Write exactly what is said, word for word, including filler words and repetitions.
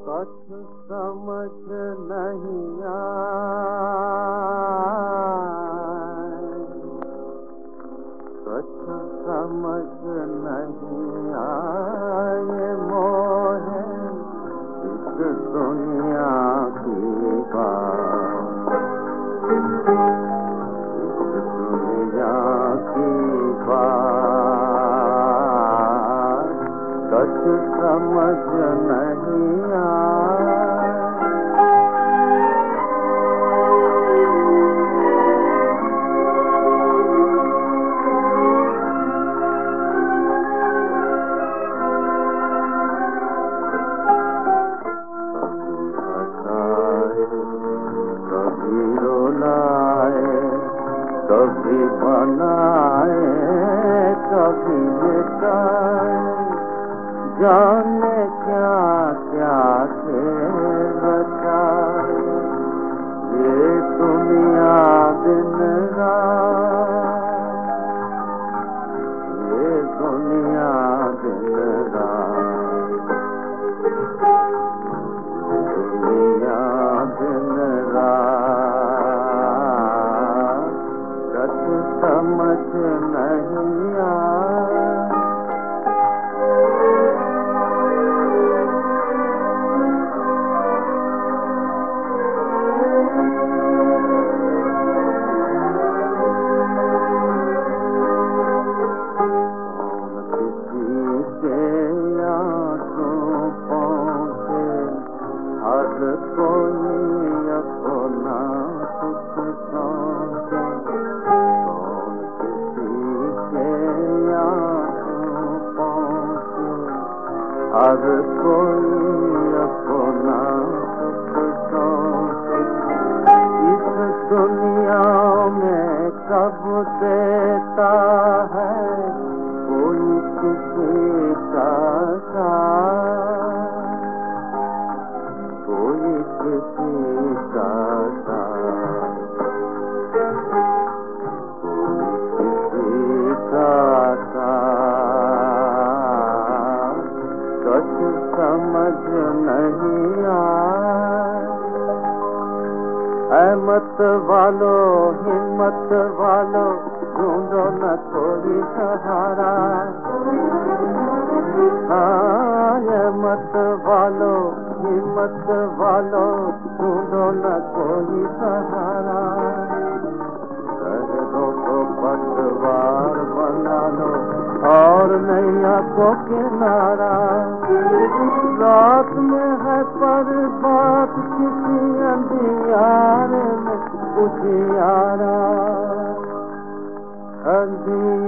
कुछ समझ नहीं आए, कुछ समझ नहीं आए मोहे इस दुनिया की बात, इस दुनिया की बात कुछ समझ नहीं आए। कभी रुलाए, कभी बनाए, कभी मिटाए, जाने क्या क्या खेल रचाए ये दुनिया दिन रात, ये दुनिया दिन रात, दुनिया दिन रात कुछ समझ नहीं आए। हर कोई अपना कुछ सोचे, कौन किसी के आंसू पहुँचे, हर कोई अपना कुछ सोचे। इस दुनिया में कब देता है कोई किसी का साथ, कोई किसी का साथ, कोई किसी का साथ कुछ समझ नहीं आए। हिम्मत वालो, हिम्मत वालो ढूंढो न कोई सहारा, हाँ हिम्मत वालो, हिम्मत वालो ढूंढो न कोई सहारा। कह दो तो पतवार बना लो और नैया को किनारा, रात में है पर बात किसी अंधियारे में उजियारा, अंधियारे